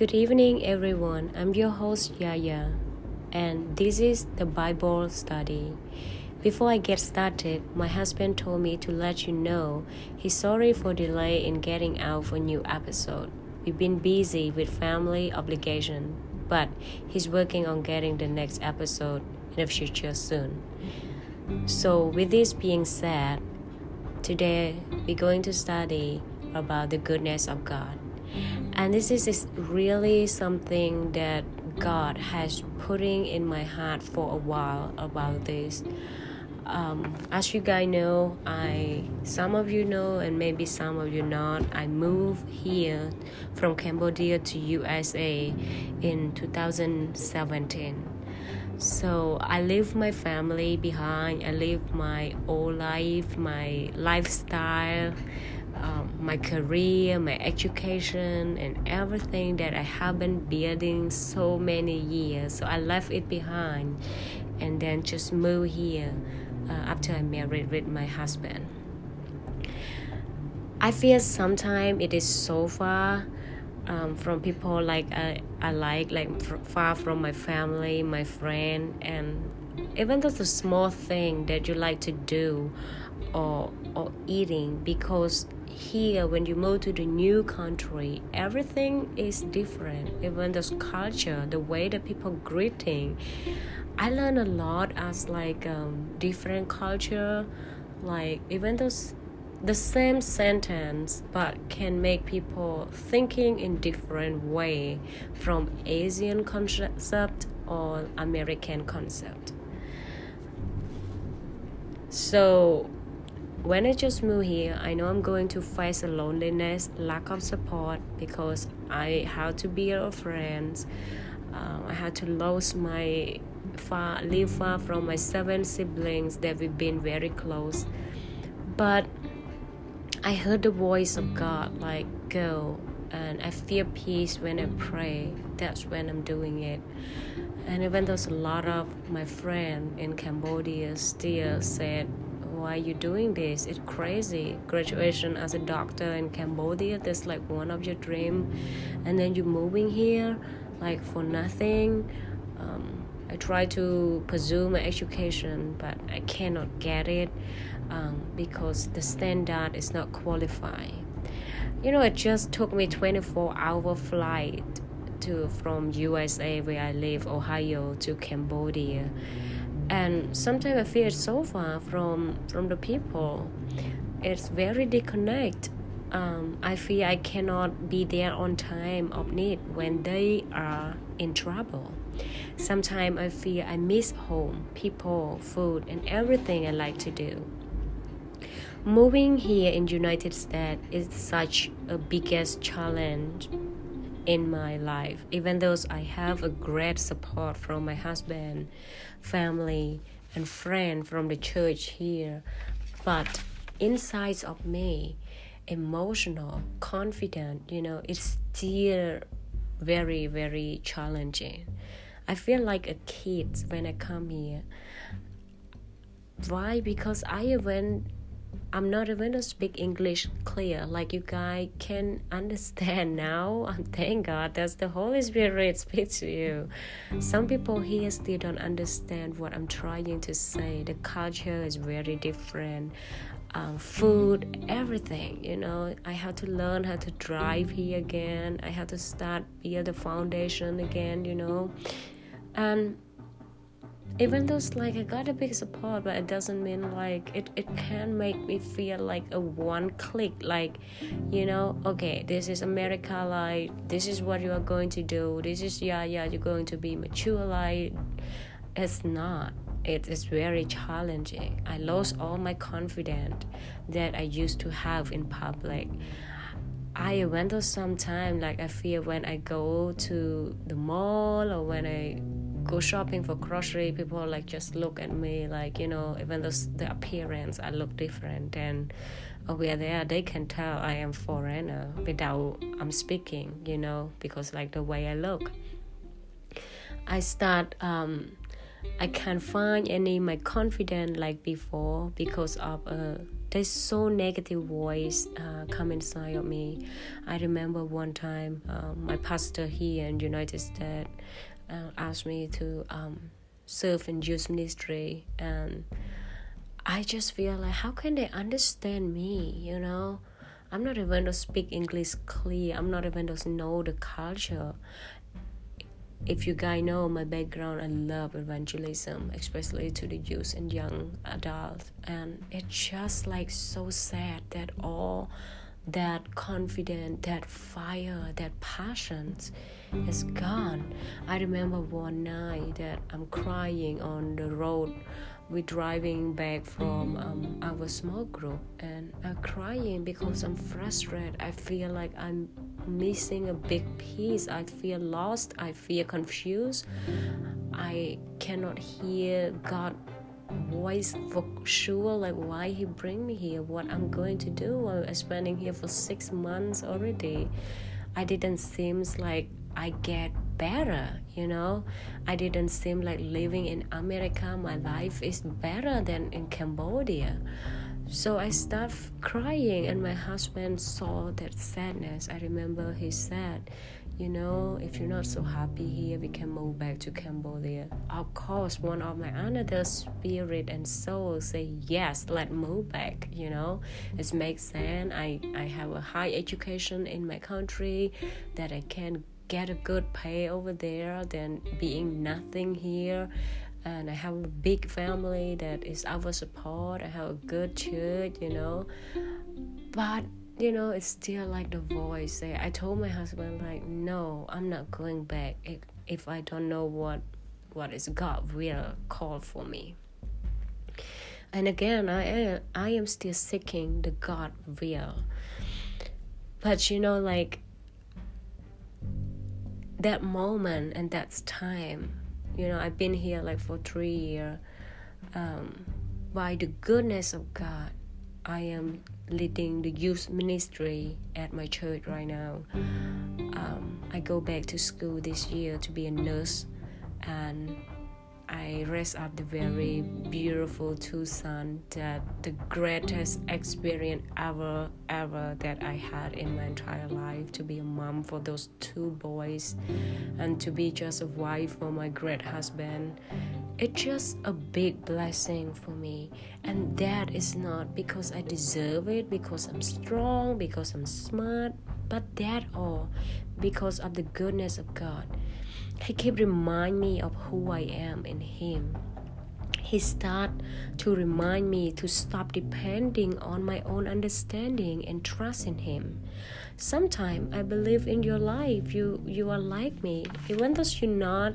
Good evening, everyone. I'm your host, Yaya, and this is the Bible study. Before I get started, my husband told me to let you know he's sorry for delay in getting out for a new episode. We've been busy with family obligation, but he's working on getting the next episode in the future soon. So, with this being said, today we're going to study about the goodness of God. And this is really something that God has putting in my heart for a while about this. As you guys know, some of you know and maybe some of you not, I moved here from Cambodia to USA in 2017. So I leave my family behind. I leave my old life, my lifestyle, my career, my education, and everything that I have been building so many years. So I left it behind and then just moved here after I married with my husband. I feel sometimes it is so far from people far from my family, my friend, and even though the small thing that you like to do or eating, because here when you move to the new country, everything is different. Even the culture, the way that people greeting, I learn a lot as different culture, even those the same sentence but can make people thinking in different way from Asian concept or American concept. So when I just moved here, I know I'm going to face a loneliness, lack of support, because I had to be a friend. I had to live far from my 7 siblings that we've been very close. But I heard the voice of God go, and I feel peace when I pray. That's when I'm doing it. And even though a lot of my friends in Cambodia still said, why are you doing this? It's crazy. Graduation as a doctor in Cambodia, that's one of your dreams. And then you're moving here for nothing. I try to pursue my education, but I cannot get it because the standard is not qualified. It just took me 24-hour flight from USA, where I live, Ohio, to Cambodia. And sometimes I feel it's so far from the people. It's very disconnect. I feel I cannot be there on time of need when they are in trouble. Sometimes I feel I miss home, people, food, and everything I like to do. Moving here in United States is such a biggest challenge in my life, even though I have a great support from my husband, family, and friend from the church here. But inside of me, emotional, confident, it's still very, very challenging. I feel like a kid when I come here. Why? Because I'm not even to speak English clear like you guys can understand now. Thank God that's the Holy Spirit speaks to you. Some people here still don't understand what I'm trying to say. The culture is very different. Food, everything, I have to learn how to drive here again. I have to start build the foundation again, and even though I got a big support, but it doesn't mean it can make me feel like a one click, okay, this is America, this is what you are going to do, this is you're going to be mature, it's not. It is very challenging. I lost all my confidence that I used to have in public. I went to some time I feel when I go to the mall or when I go shopping for grocery, people just look at me even though the appearance I look different, and over there they can tell I am foreigner without I'm speaking, because the way I look. I can't find any my confidence like before because of there's so negative voice come inside of me. I remember one time my pastor here in United States asked me to serve in youth ministry, and I just feel like, how can they understand me, I'm not even to speak English clear. I'm not even to know the culture. If you guys know my background, I love evangelism, especially to the youth and young adults. And it's just like so sad that all that confidence, that fire, that passion is gone. I remember one night that I'm crying on the road. We're driving back from our small group, and I'm crying because I'm frustrated. I feel like I'm missing a big piece. I feel lost. I feel confused. I cannot hear God's voice for sure, like why He bring me here, what I'm going to do. I'm spending here for 6 months already. I didn't seem like I get better, I didn't seem like living in America, my life is better than in Cambodia. So I started crying, and my husband saw that sadness. I remember he said, if you're not so happy here, we can move back to Cambodia. Of course, one of my another spirit and soul say, yes, let's move back, It makes sense. I have a high education in my country that I can get a good pay over there than being nothing here. And I have a big family that is our support. I have a good church, But, it's still like the voice say. I told my husband, like, no, I'm not going back if I don't know what is God will call for me. And again, I am still seeking the God will. But, like, that moment and that time, I've been here like for 3 years. By the goodness of God, I am leading the youth ministry at my church right now. I go back to school this year to be a nurse, and I raised up the very beautiful 2 sons, that the greatest experience ever that I had in my entire life, to be a mom for those 2 boys and to be just a wife for my great husband. It's just a big blessing for me, and that is not because I deserve it, because I'm strong, because I'm smart, but that all because of the goodness of God. He keep remind me of who I am in Him. He start to remind me to stop depending on my own understanding and trust in Him. Sometimes I believe in your life you are like me, even though you're not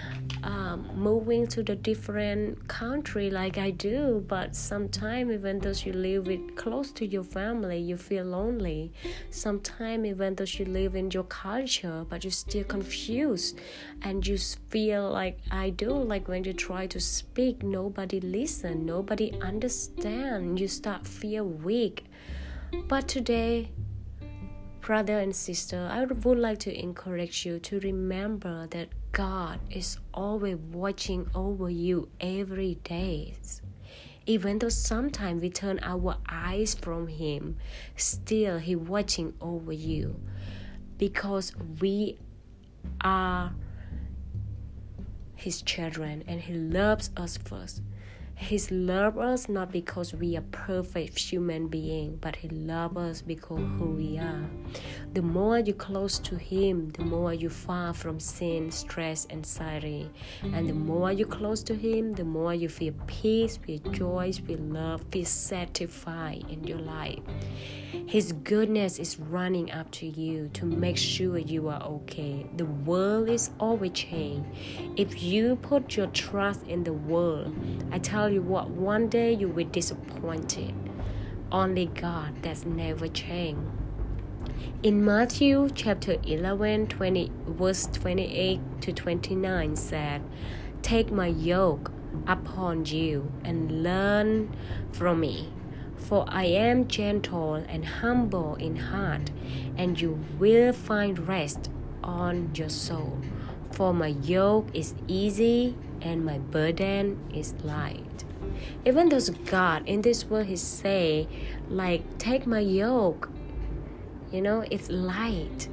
moving to the different country like I do, but sometimes even though you live with close to your family, you feel lonely. Sometimes even though you live in your culture, but you're still confused, and you feel like I do, like when you try to speak, nobody listen, nobody understand, you start feel weak. But today, brother and sister, I would like to encourage you to remember that God is always watching over you every day. Even though sometimes we turn our eyes from Him, still He watching over you, because we are His children and He loves us first. He loves us not because we are perfect human beings, but He loves us because who we are. The more you close to Him, the more you far from sin, stress, anxiety. And the more you close to Him, the more you feel peace, feel joy, feel love, feel satisfied in your life. His goodness is running up to you to make sure you are okay. The world is always changing. If you put your trust in the world, I tell you what, one day you will be disappointed. Only God that's never changed. In Matthew chapter 11, verse 28 to 29 said, "Take my yoke upon you and learn from me. For I am gentle and humble in heart, and you will find rest on your soul. For my yoke is easy and my burden is light." Even though God in this world, He say, like, take my yoke, it's light.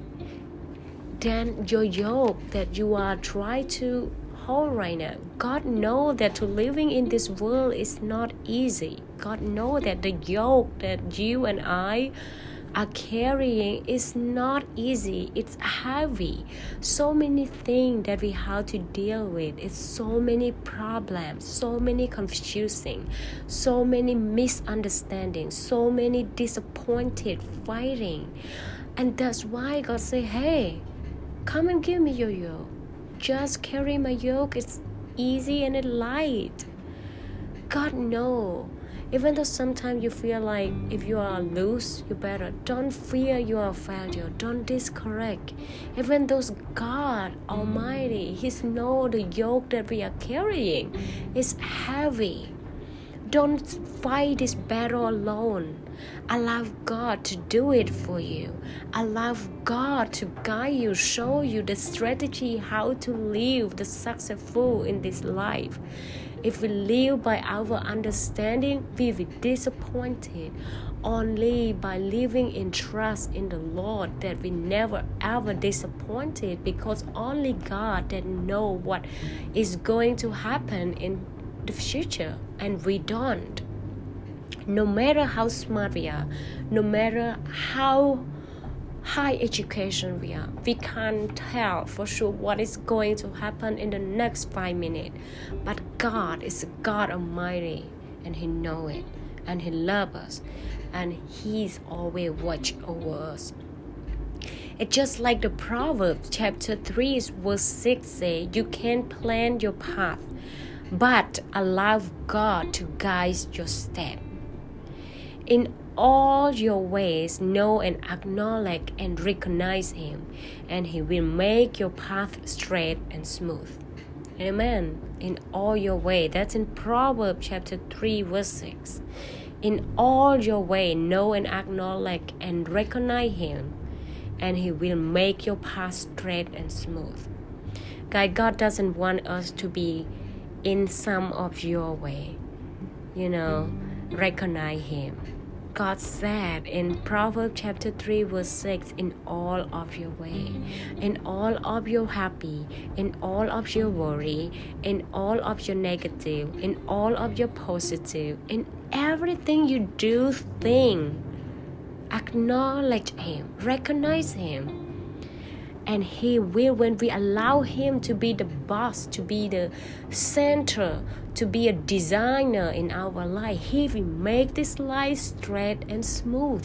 Then your yoke that you are trying to hold right now, God know that to living in this world is not easy. God know that the yoke that you and I are carrying is not easy. It's heavy. So many things that we have to deal with. It's so many problems, so many confusing, so many misunderstandings, so many disappointed fighting. And that's why God say, hey, come and give me your yoke. Just carry my yoke. It's easy and it's light. God know. Even though sometimes you feel like if you are loose, you better. Don't fear you are a failure. Don't discourage. Even though God Almighty, He knows the yoke that we are carrying is heavy. Don't fight this battle alone. Allow God to do it for you. Allow God to guide you, show you the strategy how to live the successful in this life. If we live by our understanding, we will be disappointed. Only by living in trust in the Lord that we never ever disappointed, because only God that know what is going to happen in the future, and we don't. No matter how smart we are, no matter how high education we can't tell for sure what is going to happen in the next 5 minutes. But God is a God Almighty, and He knows it, and He loves us, and He's always watch over us. It's just like the Proverbs chapter 3 verse 6 say, you can plan your path, but allow God to guide your step. In all your ways, know and acknowledge and recognize Him, and He will make your path straight and smooth. Amen. In all your ways. That's in Proverbs chapter 3 verse 6. In all your ways, know and acknowledge and recognize Him, and He will make your path straight and smooth. God doesn't want us to be in some of your way. Recognize Him. God said in Proverbs chapter 3 verse 6, in all of your way, in all of your happy, in all of your worry, in all of your negative, in all of your positive, in everything you do, acknowledge Him, recognize Him. And He will, when we allow Him to be the boss, to be the center, to be a designer in our life, He will make this life straight and smooth.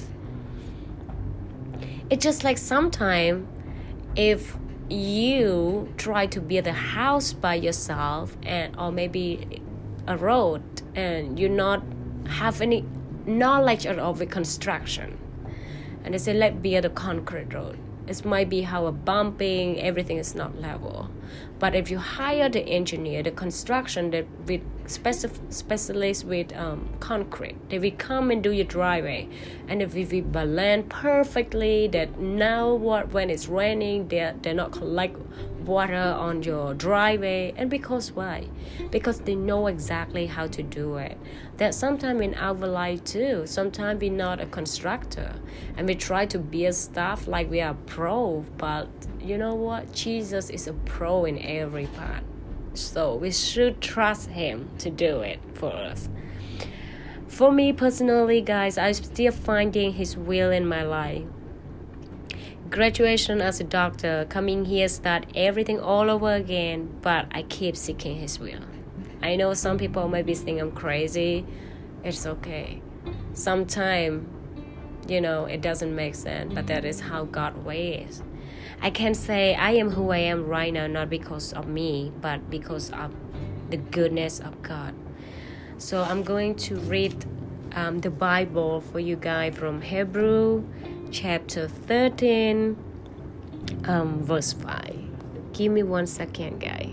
It's just like sometimes if you try to build a house by yourself, or maybe a road, and you not have any knowledge of the construction, and they say, let's build a concrete road. It might be how a bumping, everything is not level. But if you hire the engineer, the construction that with specialists with concrete, they will come and do your driveway, and if we balance perfectly, that now when it's raining, they're not collect water on your driveway. And because why? Because they know exactly how to do it. That sometimes in our life too, sometimes we're not a constructor and we try to build stuff like we are pro, but you know what? Jesus is a pro in every part, so we should trust Him to do it for us. For me personally, guys, I'm still finding His will in my life. Graduation as a doctor, coming here, start everything all over again, but I keep seeking His will. I know some people might be thinking I'm crazy. It's okay. Sometimes, it doesn't make sense, but that is how God ways. I can say I am who I am right now, not because of me, but because of the goodness of God. So I'm going to read the Bible for you guys from Hebrew chapter 13, verse 5. Give me 1 second, guys.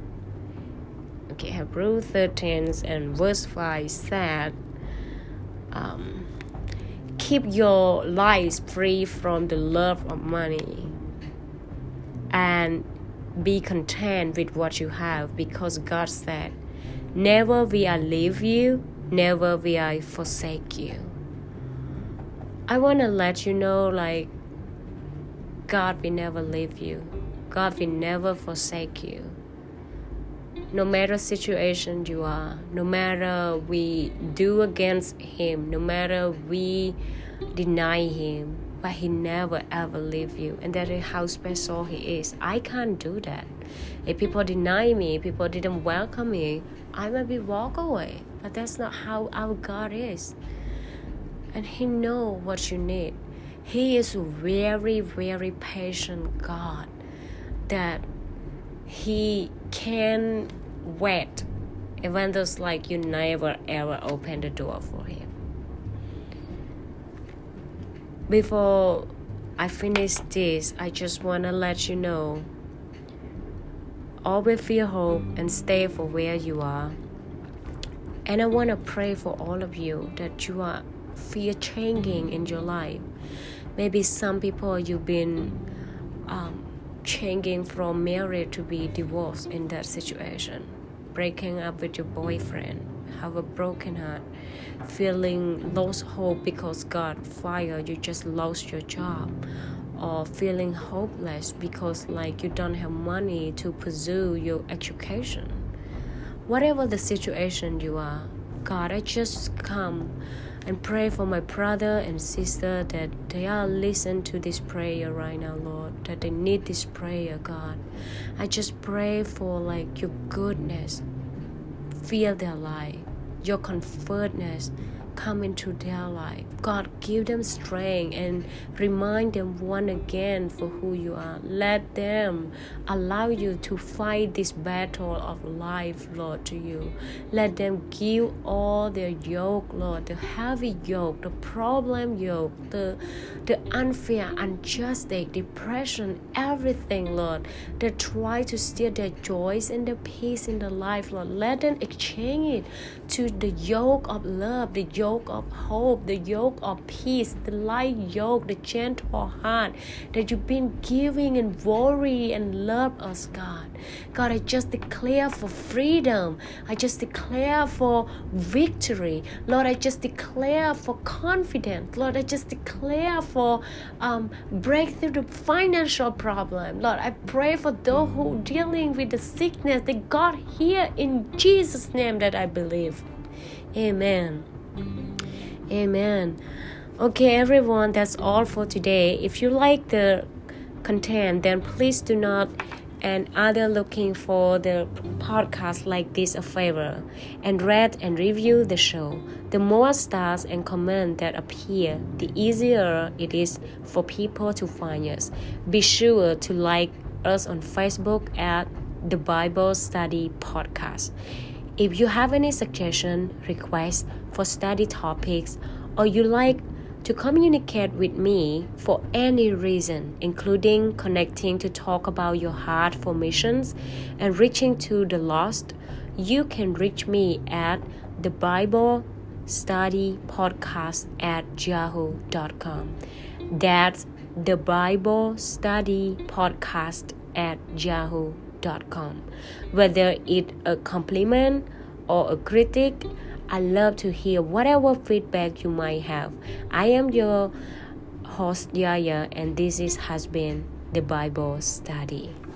Hebrew 13 and verse 5 said, keep your lives free from the love of money and be content with what you have, because God said, Never will I leave you, never will I forsake you. I want to let you know, like, God will never leave you. God will never forsake you. No matter situation you are, no matter we do against Him, no matter we deny Him, but He never ever leave you. And that is how special He is. I can't do that. If people deny me, people didn't welcome me, I maybe walk away. But that's not how our God is. And He knows what you need. He is a very, very patient God that He can wait even though it's like you never ever open the door for Him. Before I finish this, I just want to let you know, always feel hope and stay for where you are. And I want to pray for all of you that you are feel changing in your life. Maybe some people you've been changing from married to be divorced in that situation, breaking up with your boyfriend, have a broken heart, feeling lost hope because God fired you, just lost your job, or feeling hopeless because like you don't have money to pursue your education. Whatever the situation you are, God, I just come and pray for my brother and sister that they are listening to this prayer right now, Lord, that they need this prayer, God. I just pray for like your goodness, fill their life, your comfortness come into their life. God, give them strength and remind them once again for who you are. Let them allow you to fight this battle of life, Lord, to you. Let them give all their yoke, Lord, the heavy yoke, the problem yoke, the unfair, unjust, depression, everything, Lord, that try to steal their joys and their peace in their life, Lord. Let them exchange it to the yoke of love, the yoke of hope, the yoke of peace, the light yoke, the gentle heart that you've been giving and worry and love us, God. God, I just declare for freedom. I just declare for victory. Lord, I just declare for confidence. Lord, I just declare for breakthrough the financial problem. Lord, I pray for those who are dealing with the sickness that God hear in Jesus' name that I believe. Amen. Amen. Okay, everyone, that's all for today. If you like the content, then please do not and other looking for the podcast like this a favor and rate and review the show. The more stars and comments that appear, the easier it is for people to find us. Be sure to like us on Facebook at the Bible Study Podcast. If you have any suggestion, requests for study topics, or you like to communicate with me for any reason, including connecting to talk about your heart for missions and reaching to the lost, you can reach me at the Bible Study Podcast at yahoo.com. That's the Bible Study Podcast at yahoo.com. Whether it's a compliment or a critic, I love to hear whatever feedback you might have. I am your host, Yaya, and this has been the Bible Study.